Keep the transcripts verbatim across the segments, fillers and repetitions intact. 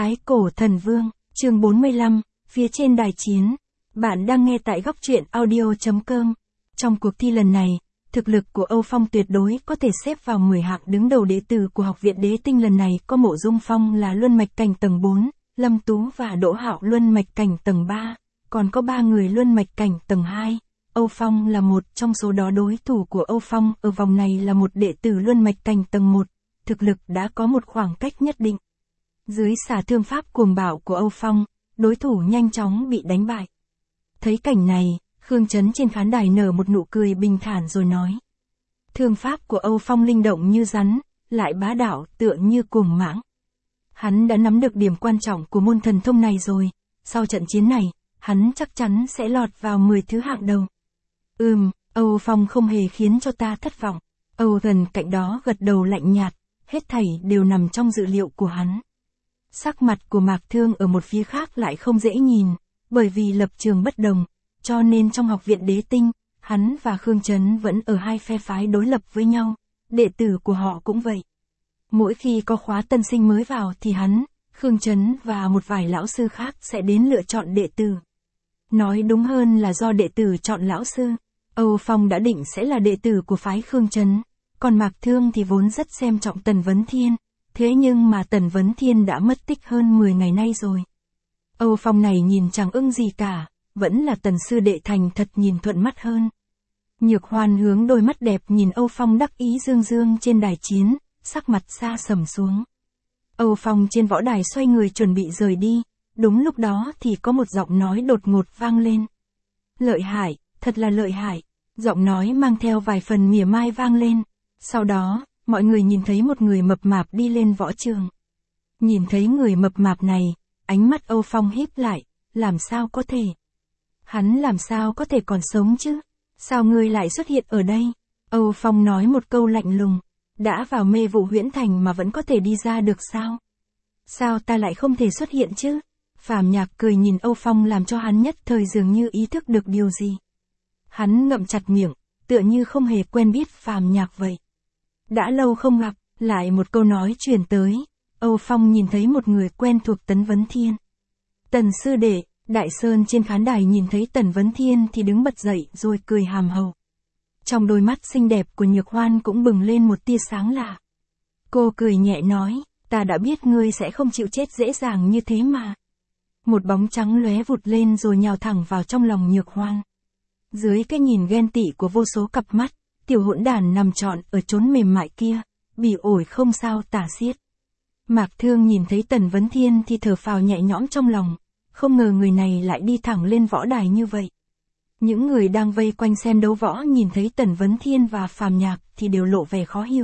Thái Cổ Thần Vương, chương bốn mươi lăm, phía trên đài chiến. Bạn đang nghe tại góc truyện audio chấm com. Trong cuộc thi lần này, thực lực của Âu Phong tuyệt đối có thể xếp vào mười hạng đứng đầu đệ tử của Học viện Đế Tinh lần này. Có Mộ Dung Phong là luân mạch cảnh tầng bốn, Lâm Tú và Đỗ Hạo luân mạch cảnh tầng ba, còn có ba người luân mạch cảnh tầng hai. Âu Phong là một trong số đó. Đối thủ của Âu Phong ở vòng này là một đệ tử luân mạch cảnh tầng một, thực lực đã có một khoảng cách nhất định. Dưới xả thương pháp cuồng bạo của Âu Phong, đối thủ nhanh chóng bị đánh bại. Thấy cảnh này, Khương Chấn trên khán đài nở một nụ cười bình thản rồi nói. Thương pháp của Âu Phong linh động như rắn, lại bá đạo tựa như cuồng mãng. Hắn đã nắm được điểm quan trọng của môn thần thông này rồi, sau trận chiến này, hắn chắc chắn sẽ lọt vào mười thứ hạng đầu. Ừm, Âu Phong không hề khiến cho ta thất vọng. Âu gần cạnh đó gật đầu lạnh nhạt, hết thảy đều nằm trong dự liệu của hắn. Sắc mặt của Mạc Thương ở một phía khác lại không dễ nhìn, bởi vì lập trường bất đồng, cho nên trong Học viện Đế Tinh, hắn và Khương Chấn vẫn ở hai phe phái đối lập với nhau, đệ tử của họ cũng vậy. Mỗi khi có khóa tân sinh mới vào thì hắn, Khương Chấn và một vài lão sư khác sẽ đến lựa chọn đệ tử. Nói đúng hơn là do đệ tử chọn lão sư. Âu Phong đã định sẽ là đệ tử của phái Khương Chấn, còn Mạc Thương thì vốn rất xem trọng Tần Vấn Thiên, thế nhưng mà Tần Vấn Thiên đã mất tích hơn mười ngày nay rồi. Âu Phong này nhìn chẳng ưng gì cả, vẫn là Tần sư đệ thành thật nhìn thuận mắt hơn. Nhược Hoan hướng đôi mắt đẹp nhìn Âu Phong đắc ý dương dương trên đài chiến, sắc mặt xa sầm xuống. Âu Phong trên võ đài xoay người chuẩn bị rời đi, đúng lúc đó thì có một giọng nói đột ngột vang lên. Lợi hại, thật là lợi hại, giọng nói mang theo vài phần mỉa mai vang lên. Sau đó, mọi người nhìn thấy một người mập mạp đi lên võ trường. Nhìn thấy người mập mạp này, ánh mắt Âu Phong híp lại, làm sao có thể? Hắn làm sao có thể còn sống chứ? Sao ngươi lại xuất hiện ở đây? Âu Phong nói một câu lạnh lùng, đã vào mê vụ huyễn thành mà vẫn có thể đi ra được sao? Sao ta lại không thể xuất hiện chứ? Phàm Nhạc cười nhìn Âu Phong làm cho hắn nhất thời dường như ý thức được điều gì. Hắn ngậm chặt miệng, tựa như không hề quen biết Phàm Nhạc vậy. Đã lâu không gặp, lại một câu nói truyền tới, Âu Phong nhìn thấy một người quen thuộc Tần Vấn Thiên. Tần sư đệ, Đại Sơn trên khán đài nhìn thấy Tần Vấn Thiên thì đứng bật dậy rồi cười hàm hậu. Trong đôi mắt xinh đẹp của Nhược Hoan cũng bừng lên một tia sáng lạ. Cô cười nhẹ nói, ta đã biết ngươi sẽ không chịu chết dễ dàng như thế mà. Một bóng trắng lóe vụt lên rồi nhào thẳng vào trong lòng Nhược Hoan. Dưới cái nhìn ghen tị của vô số cặp mắt, tiểu hỗn đàn nằm trọn ở chốn mềm mại kia, bỉ ổi không sao tả xiết. Mạc Thương nhìn thấy Tần Vấn Thiên thì thở phào nhẹ nhõm trong lòng, không ngờ người này lại đi thẳng lên võ đài như vậy. Những người đang vây quanh xem đấu võ nhìn thấy Tần Vấn Thiên và Phàm Nhạc thì đều lộ vẻ khó hiểu.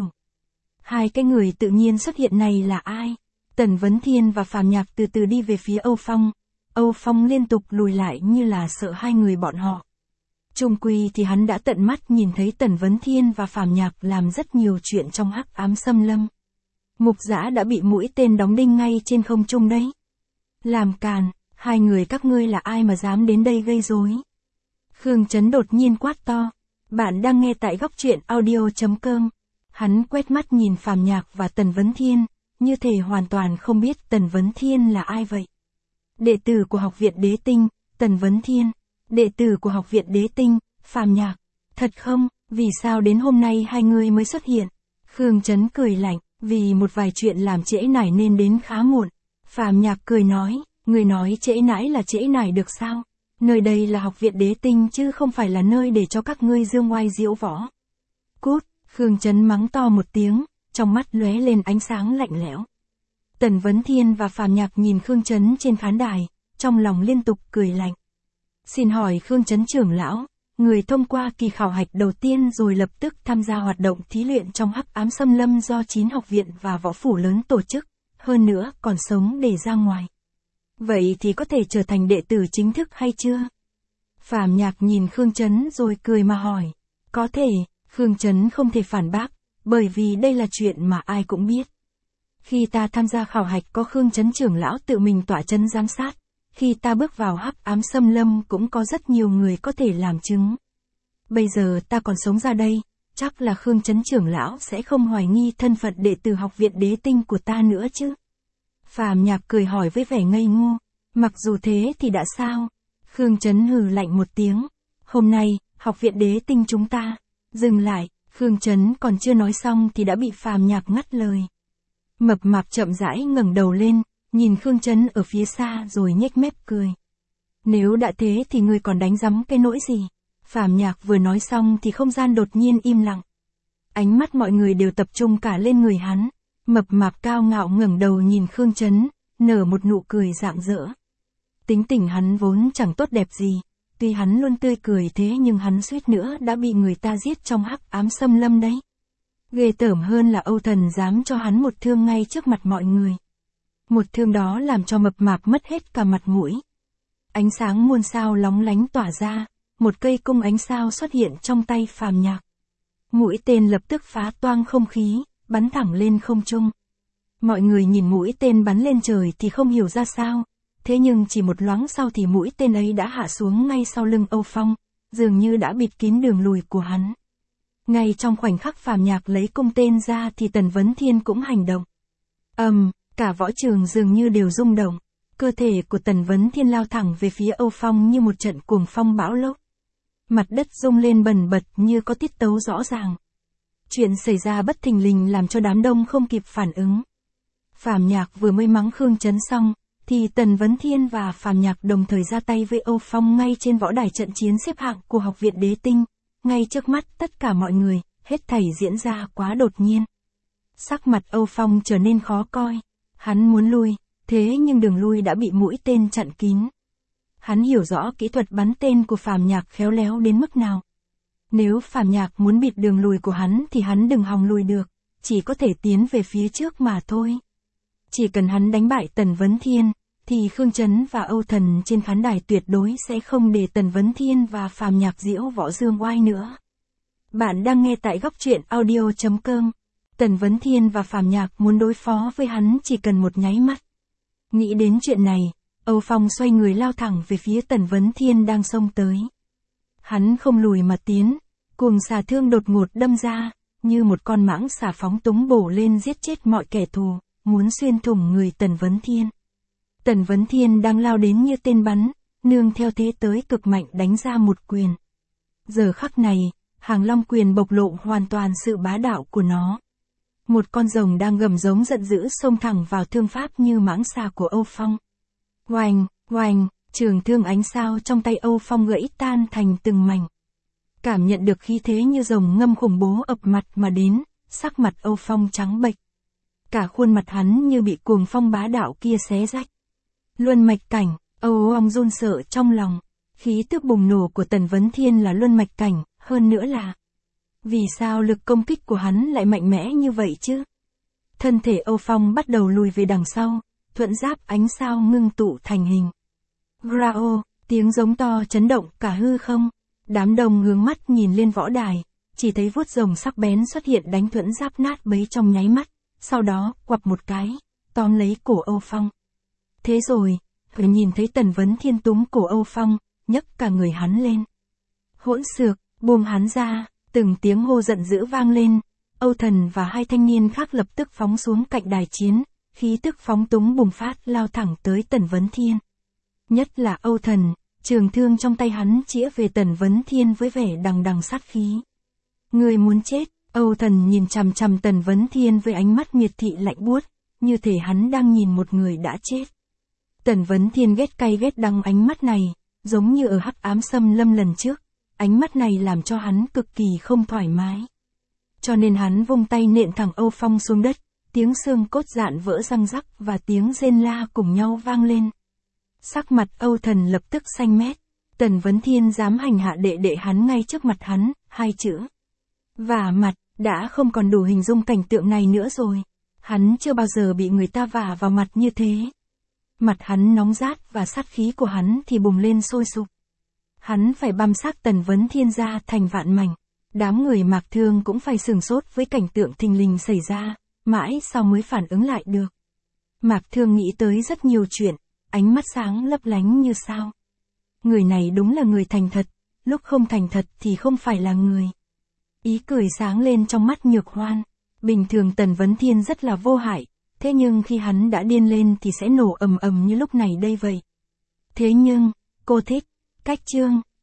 Hai cái người tự nhiên xuất hiện này là ai? Tần Vấn Thiên và Phàm Nhạc từ từ đi về phía Âu Phong. Âu Phong liên tục lùi lại như là sợ hai người bọn họ. Chung quy thì hắn đã tận mắt nhìn thấy Tần Vấn Thiên và Phàm Nhạc làm rất nhiều chuyện trong hắc ám xâm lâm. Mục Dã đã bị mũi tên đóng đinh ngay trên không trung đấy. Làm càn, hai người các ngươi là ai mà dám đến đây gây rối? Khương Chấn đột nhiên quát to. Bạn đang nghe tại góc truyện audio chấm com. Hắn quét mắt nhìn Phàm Nhạc và Tần Vấn Thiên, như thể hoàn toàn không biết Tần Vấn Thiên là ai vậy. Đệ tử của Học viện Đế Tinh, Tần Vấn Thiên. Đệ tử của Học viện Đế Tinh, Phàm Nhạc. Thật không, vì sao đến hôm nay hai người mới xuất hiện? Khương Chấn cười lạnh, vì một vài chuyện làm trễ nải nên đến khá muộn. Phàm Nhạc cười nói, người nói trễ nải là trễ nải được sao? Nơi đây là Học viện Đế Tinh chứ không phải là nơi để cho các ngươi dương oai diễu võ. Cút, Khương Chấn mắng to một tiếng, trong mắt lóe lên ánh sáng lạnh lẽo. Tần Vấn Thiên và Phàm Nhạc nhìn Khương Chấn trên khán đài, trong lòng liên tục cười lạnh. Xin hỏi Khương Chấn trưởng lão, người thông qua kỳ khảo hạch đầu tiên rồi lập tức tham gia hoạt động thí luyện trong hắc ám xâm lâm do chín học viện và võ phủ lớn tổ chức, hơn nữa còn sống để ra ngoài. Vậy thì có thể trở thành đệ tử chính thức hay chưa? Phàm Nhạc nhìn Khương Chấn rồi cười mà hỏi. Có thể, Khương Chấn không thể phản bác, bởi vì đây là chuyện mà ai cũng biết. Khi ta tham gia khảo hạch có Khương Chấn trưởng lão tự mình tỏa chân giám sát. Khi ta bước vào hắc ám xâm lâm cũng có rất nhiều người có thể làm chứng. Bây giờ ta còn sống ra đây, chắc là Khương Chấn trưởng lão sẽ không hoài nghi thân phận đệ tử Học viện Đế Tinh của ta nữa chứ. Phàm Nhạc cười hỏi với vẻ ngây ngô. Mặc dù thế thì đã sao? Khương Trấn hừ lạnh một tiếng. Hôm nay, học viện Đế Tinh chúng ta. Dừng lại, Khương Trấn còn chưa nói xong thì đã bị Phàm Nhạc ngắt lời. Mập mạp chậm rãi ngẩng đầu lên, nhìn Khương Trấn ở phía xa rồi nhếch mép cười. Nếu đã thế thì ngươi còn đánh rắm cái nỗi gì? Phàm Nhạc vừa nói xong thì không gian đột nhiên im lặng. Ánh mắt mọi người đều tập trung cả lên người hắn. Mập mạp cao ngạo ngẩng đầu nhìn Khương Trấn, nở một nụ cười rạng rỡ. Tính tình hắn vốn chẳng tốt đẹp gì, tuy hắn luôn tươi cười thế nhưng hắn suýt nữa đã bị người ta giết trong hắc ám xâm lâm đấy. Ghê tởm hơn là Âu Thần dám cho hắn một thương ngay trước mặt mọi người. Một thương đó làm cho mập mạp mất hết cả mặt mũi. Ánh sáng muôn sao lóng lánh tỏa ra, một cây cung ánh sao xuất hiện trong tay Phàm Nhạc. Mũi tên lập tức phá toang không khí, bắn thẳng lên không trung. Mọi người nhìn mũi tên bắn lên trời thì không hiểu ra sao, thế nhưng chỉ một loáng sau thì mũi tên ấy đã hạ xuống ngay sau lưng Âu Phong, dường như đã bịt kín đường lùi của hắn. Ngay trong khoảnh khắc Phàm Nhạc lấy cung tên ra thì Tần Vấn Thiên cũng hành động. Ầm, um, cả võ trường dường như đều rung động, cơ thể của Tần Vấn Thiên lao thẳng về phía Âu Phong như một trận cuồng phong bão lốc. Mặt đất rung lên bần bật như có tiết tấu rõ ràng. Chuyện xảy ra bất thình lình làm cho đám đông không kịp phản ứng. Phàm Nhạc vừa mới mắng Khương Trấn xong, thì Tần Vấn Thiên và Phàm Nhạc đồng thời ra tay với Âu Phong ngay trên võ đài trận chiến xếp hạng của Học viện Đế Tinh, ngay trước mắt tất cả mọi người, hết thảy diễn ra quá đột nhiên. Sắc mặt Âu Phong trở nên khó coi, hắn muốn lui, thế nhưng đường lui đã bị mũi tên chặn kín. Hắn hiểu rõ kỹ thuật bắn tên của Phàm Nhạc khéo léo đến mức nào. Nếu Phàm Nhạc muốn bịt đường lùi của hắn thì hắn đừng hòng lùi được, chỉ có thể tiến về phía trước mà thôi. Chỉ cần hắn đánh bại Tần Vấn Thiên, thì Khương Trấn và Âu Thần trên khán đài tuyệt đối sẽ không để Tần Vấn Thiên và Phàm Nhạc diễu võ dương oai nữa. Bạn đang nghe tại góc truyện audio chấm com. Tần Vấn Thiên và Phàm Nhạc muốn đối phó với hắn chỉ cần một nháy mắt. Nghĩ đến chuyện này, Âu Phong xoay người lao thẳng về phía Tần Vấn Thiên đang xông tới. Hắn không lùi mà tiến, cuồng xà thương đột ngột đâm ra, như một con mãng xà phóng túng bổ lên giết chết mọi kẻ thù, muốn xuyên thủng người Tần Vấn Thiên. Tần Vấn Thiên đang lao đến như tên bắn, nương theo thế tới cực mạnh đánh ra một quyền. Giờ khắc này, Hàng Long quyền bộc lộ hoàn toàn sự bá đạo của nó. Một con rồng đang gầm giống giận dữ xông thẳng vào thương pháp như mãng xà của Âu Phong. Oanh, oanh, trường thương ánh sao trong tay Âu Phong gãy tan thành từng mảnh. Cảm nhận được khí thế như rồng ngâm khủng bố ập mặt mà đến, sắc mặt Âu Phong trắng bệch. Cả khuôn mặt hắn như bị cuồng phong bá đạo kia xé rách. Luân mạch cảnh, Âu Phong run sợ trong lòng. Khí tức bùng nổ của Tần Vấn Thiên là luân mạch cảnh, hơn nữa là... Vì sao lực công kích của hắn lại mạnh mẽ như vậy chứ? Thân thể Âu Phong bắt đầu lùi về đằng sau, thuận giáp ánh sao ngưng tụ thành hình. Grao, tiếng giống to chấn động cả hư không. Đám đông hướng mắt nhìn lên võ đài, chỉ thấy vuốt rồng sắc bén xuất hiện đánh thuẫn giáp nát bấy trong nháy mắt, sau đó quặp một cái, tóm lấy cổ Âu Phong. Thế rồi, vừa nhìn thấy Tần Vấn Thiên túm cổ Âu Phong, nhấc cả người hắn lên. Hỗn xược, buông hắn ra, từng tiếng hô giận dữ vang lên, Âu Thần và hai thanh niên khác lập tức phóng xuống cạnh đài chiến, khí tức phóng túng bùng phát lao thẳng tới Tần Vấn Thiên. Nhất là Âu Thần, trường thương trong tay hắn chĩa về Tần Vấn Thiên với vẻ đằng đằng sát khí. Người muốn chết, Âu Thần nhìn chằm chằm Tần Vấn Thiên với ánh mắt miệt thị lạnh buốt, như thể hắn đang nhìn một người đã chết. Tần Vấn Thiên ghét cay ghét đắng ánh mắt này, giống như ở hắc ám xâm lâm lần trước, ánh mắt này làm cho hắn cực kỳ không thoải mái. Cho nên hắn vung tay nện thẳng Âu Phong xuống đất, tiếng xương cốt dạn vỡ răng rắc và tiếng rên la cùng nhau vang lên. Sắc mặt Âu Thần lập tức xanh mét, Tần Vấn Thiên dám hành hạ đệ đệ hắn ngay trước mặt hắn, hai chữ. Vả mặt, đã không còn đủ hình dung cảnh tượng này nữa rồi. Hắn chưa bao giờ bị người ta vả vào mặt như thế. Mặt hắn nóng rát và sát khí của hắn thì bùng lên sôi sục. Hắn phải băm xác Tần Vấn Thiên ra thành vạn mảnh. Đám người Mạc Thương cũng phải sửng sốt với cảnh tượng thình lình xảy ra, mãi sau mới phản ứng lại được. Mạc Thương nghĩ tới rất nhiều chuyện, ánh mắt sáng lấp lánh như sao. Người này đúng là người thành thật, lúc không thành thật thì không phải là người. Ý cười sáng lên trong mắt Nhược Hoan. Bình thường Tần Vấn Thiên rất là vô hại, Thế nhưng khi hắn đã điên lên thì sẽ nổ ầm ầm như lúc này đây vậy. Thế nhưng, cô thích cách Trương